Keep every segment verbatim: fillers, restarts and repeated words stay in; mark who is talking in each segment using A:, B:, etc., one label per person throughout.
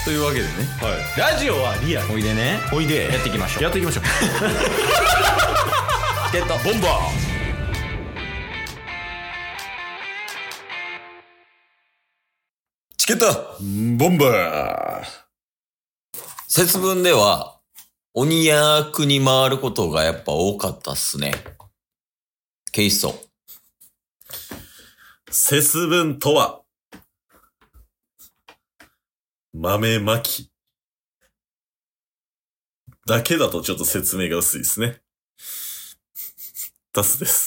A: というわけでね、
B: はい、ラジオはリアル。
A: おいでね、
B: おいで
A: やっていきましょう。
B: やっていきましょう。
A: チケット
B: ボンバー。
A: チケット
B: ボンバー。
A: 節分では鬼役に回ることがやっぱ多かったっすね。ケイソ。
B: 節分とは豆まきだけだとちょっと説明が薄いですね。タスです。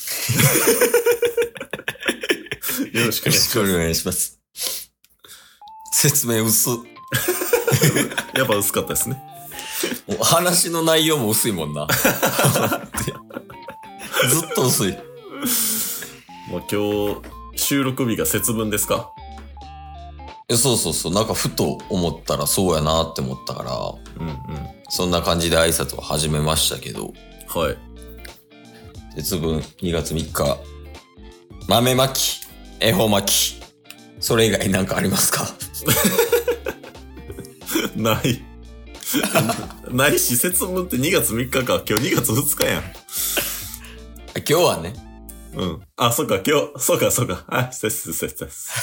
B: よろしくお願いします。
A: よろしくお願いします。説明薄。
B: やっぱ薄かったですね。
A: もう話の内容も薄いもんな。ずっと薄い。
B: もう今日収録日が節分ですか？
A: え、そうそうそう。なんかふと思ったらそうやなって思ったから、
B: うんうん。
A: そんな感じで挨拶を始めましたけど、
B: はい。
A: 節分にがつみっか、豆まき、恵方巻き、それ以外なんかありますか？
B: ない。ないし、節分ってにがつみっかか。今日にがつふつかやん。
A: 今日はね。
B: うん。あ、そっか、今日、そうか、そうか。あ、せっす、せっす、せっす。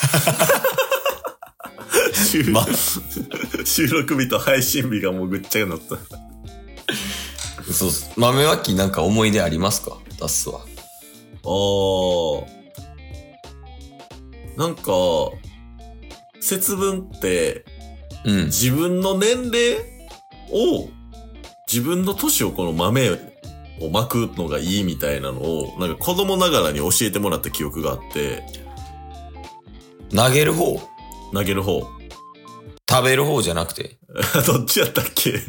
B: 収,
A: ま、
B: 収録日と配信日がもうぐっちゃになった。
A: そうそう。豆まきなんか思い出ありますか？ダッスは。
B: あー。なんか、節分って、
A: うん。
B: 自分の年齢を、自分の年をこの豆を巻くのがいいみたいなのを、なんか子供ながらに教えてもらった記憶があって。
A: 投げる方？
B: 投げる方。
A: 食べる方じゃなくて。
B: どっちやったっけ？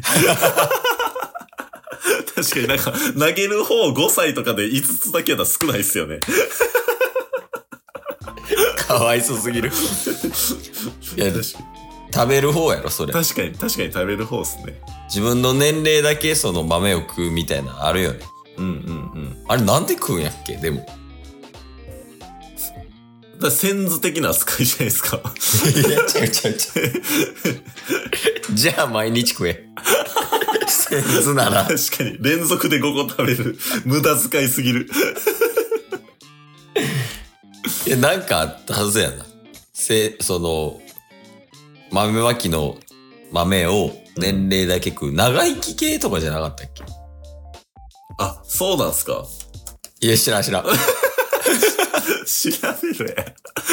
B: 確かになんか、投げる方ごさいとかでいつつだけだ少ないっすよね。
A: かわいそすぎる。いや、食べる方やろ、それ。
B: 確かに、確かに食べる方っすね。
A: 自分の年齢だけその豆を食うみたいなのあるよね。
B: うんうんうん。
A: あれなんで食うんやっけでも。
B: だから先祖的な扱いじゃないですか。
A: いや、ちゃうちゃうちゃう。じゃあ毎日食え。先祖なら。
B: 確かに、連続でごこ食べる。無駄遣いすぎる。
A: いや、なんかあったはずやな。せ、その、豆まきの豆を年齢だけ食う。長生き系とかじゃなかったっけ？
B: あ、そうなんすか？
A: いや、知らん知らん。
B: 調べろや。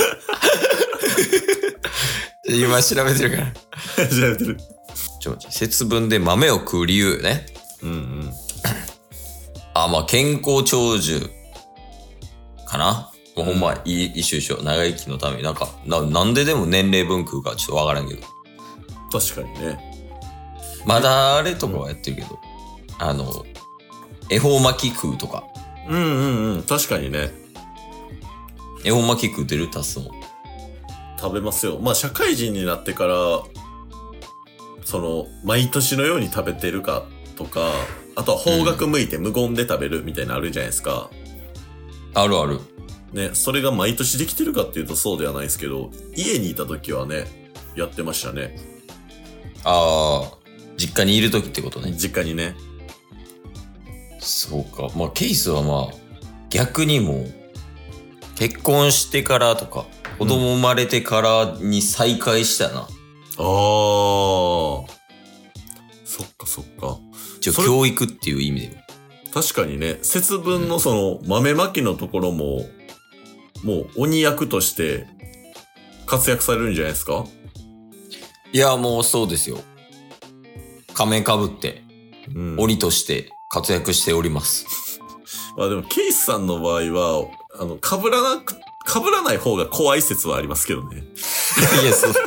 A: 今調べてるから。
B: 調べてる。
A: ちょ、節分で豆を食う理由ね。
B: うんうん。
A: あ、まあ、健康長寿かな。もうほんま、いい、一緒一緒。長生きのために、なんか、な、なんででも年齢分食うかちょっとわからんけど。
B: 確かにね。
A: まだあれとかはやってるけど、うん、あの、恵方巻き食うとか。
B: うんうんうん。確かにね。
A: 恵方巻き食うてる？タスも。
B: 食べますよ。まあ、社会人になってから、その、毎年のように食べてるかとか、あとは方角向いて無言で食べるみたいなのあるじゃないですか。
A: あるある。
B: ね、それが毎年できてるかっていうとそうではないですけど、家にいた時はね、やってましたね。
A: ああ、実家にいる時ってことね。
B: 実家にね。
A: そうか。まあ、ケースはまあ、逆にもう、結婚してからとか、子供生まれてからに再会したな。
B: ああ。そっかそっか。
A: ちょ、教育っていう意味でも。
B: 確かにね、節分のその豆まきのところも、もう鬼役として活躍されるんじゃないですか？
A: いや、もうそうですよ。仮面被って、うん、鬼として活躍しております。
B: まあでも、ケイスさんの場合は、あの、被らなく、被らない方が怖い説はありますけどね。
A: いや、そう。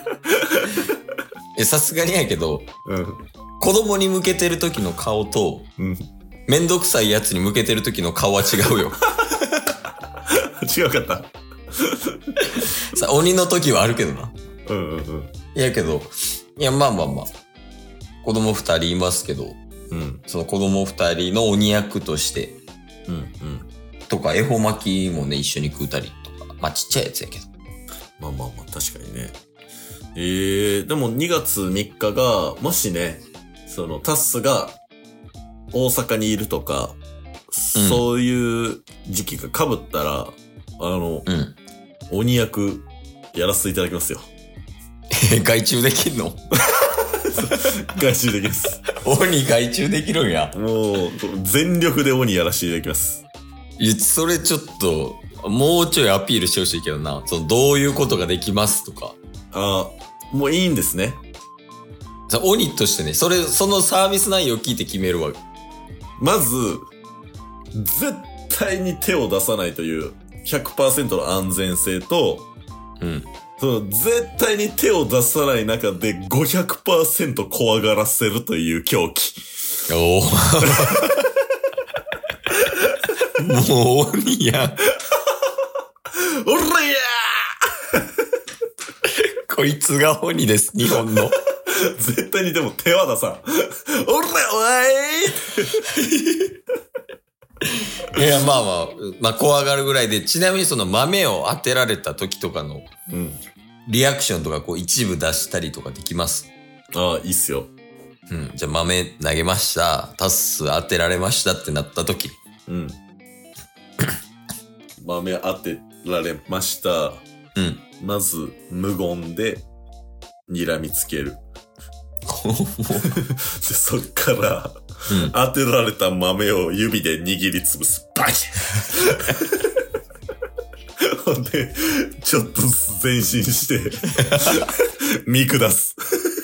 A: え、さすがにやけど、
B: うん。
A: 子供に向けてる時の顔と、うん。めんどくさいやつに向けてる時の顔は違うよ。
B: 違うかった。
A: さ、鬼の時はあるけどな。
B: うんうんうん。
A: いやけど、いや、まあまあまあ。子供二人いますけど、
B: うん。
A: その子供二人の鬼役として、
B: うんうん。
A: とか、恵方巻きもね、一緒に食うたりとか。まあちっちゃいやつやけど。
B: まあまあまあ、確かにね。 ええー、でもにがつみっかが、もしね、そのタッスが大阪にいるとか、うん、そういう時期が被ったら、あの、うん、鬼役やらせていただきますよ。
A: え、外注できんの？
B: 外注できます。
A: 鬼外注できるんや。
B: もう、全力で鬼やらせていただきます。
A: いや、それちょっと、もうちょいアピールしてほしいけどな。その、どういうことができますとか。
B: ああ、もういいんですね。
A: 鬼としてね、それ、そのサービス内容を聞いて決めるわ。
B: まず、絶対に手を出さないという ひゃくパーセント の安全性と、うん。その絶対に手を出さない中で ごひゃくパーセント 怖がらせるという狂気。
A: おー。もう鬼や。
B: おらや
A: こいつが鬼です、日本の。
B: 絶対にでも手は出さん。おらおい
A: いや、まあまあ、まあ怖がるぐらいで、ちなみにその豆を当てられた時とかの、うん、リアクションとかこう一部出したりとかできます？
B: ああ、いいっすよ。
A: うん。じゃあ豆投げました。タス当てられましたってなった時。うん。
B: 豆当てられました。うん。まず、無言で、睨みつける。で、そっから、うん、当てられた豆を指で握りつぶす。バキッほんで、ちょっと前進して、見下す。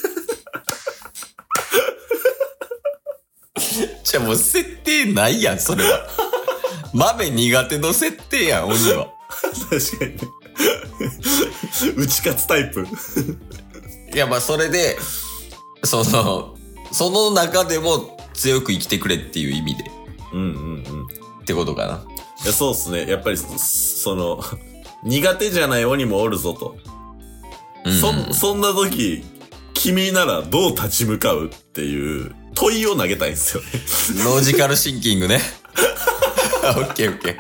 A: じゃあもう設定ないやん、それは。豆苦手の設定やん、鬼は。
B: 確かにね。打ち勝つタイプ。
A: いや、まあそれで、その、その中でも強く生きてくれっていう意味で。うんうんうん。ってことかな。
B: いや、そうっすね。やっぱり、その、苦手じゃない鬼もおるぞと。うん、そ、そんな時、君ならどう立ち向かうっていう問いを投げたいんですよね。
A: ロジカルシンキングね。オッケーオッケ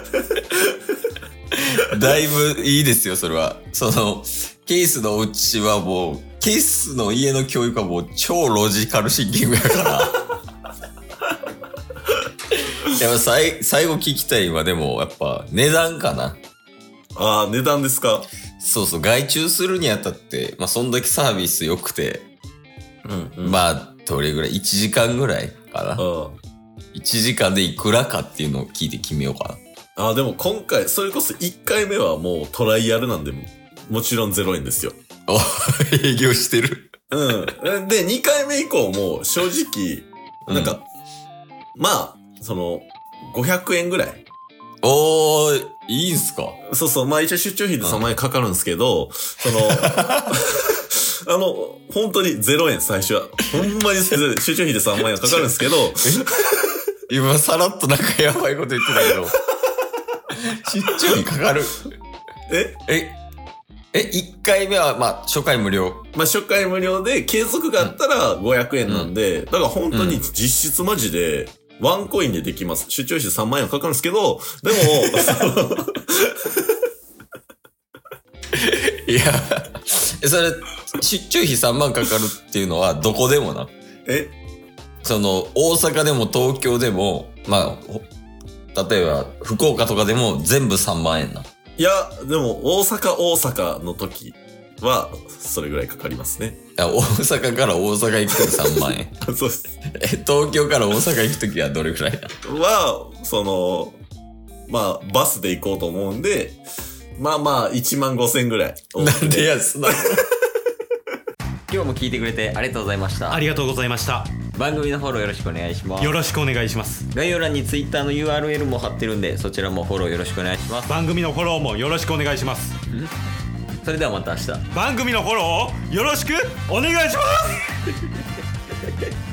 A: ー。だいぶいいですよ、それは。その、ケースのうちはもう、ケースの家の教育はもう超ロジカルシンキングやから。やっぱ最、最後聞きたいはでも、やっぱ値段かな。
B: ああ、値段ですか？
A: そうそう、外注するにあたって、まあそんだけサービス良くて、うんうん、まあ、どれぐらい ?いち 時間ぐらいかな。うん。いちじかんでいくらかっていうのを聞いて決めようか
B: な。ああ、でも今回、それこそいっかいめはもうトライアルなんで、もちろんゼロえんですよ。
A: お、営業してる。
B: うん。で、にかいめ以降も正直、なんか、うん、まあ、その、ごひゃくえんぐらい。
A: おー、いいんすか？
B: そうそう、まあ一応出張費でさんまんえんかかるんですけど、その、あの、本当にゼロえん最初は。ほんまに出張費でさんまんえんかかるんですけど、
A: 今さらっとなんかやばいこと言ってたけど、出張費かかる。
B: え
A: ええ、いっかいめは、まあ、初回無料。
B: まあ、初回無料で、継続があったらごひゃくえんなんで、うん、だから本当に実質マジで、ワンコインでできます。出張費でさんまんえんはかかるんですけど、でも、
A: いや、それ、出張費さんまんかかるっていうのは、どこでもな。
B: え
A: その、大阪でも東京でも、まあ、例えば、福岡とかでも全部さんまんえんな。
B: いや、でも、大阪、大阪の時は、それぐらいかかりますね。
A: 大阪から大阪行くときさんまんえん。
B: そうです。
A: え、東京から大阪行くときはどれくらいだ？
B: は、その、まあ、バスで行こうと思うんで、まあまあ、いちまんごせんぐらい。
A: なんでやすな。今日も聞いてくれてありがとうございました。
C: ありがとうございました。
A: 番組のフォローよろしくお願いします。
C: よろしくお願いします。
A: 概要欄に Twitter の ユーアールエル も貼ってるんで、そちらもフォローよろしくお願いします。
C: 番組のフォローもよろしくお願いします。
A: それではまた明日。
C: 番組のフォローをよろしくお願いします。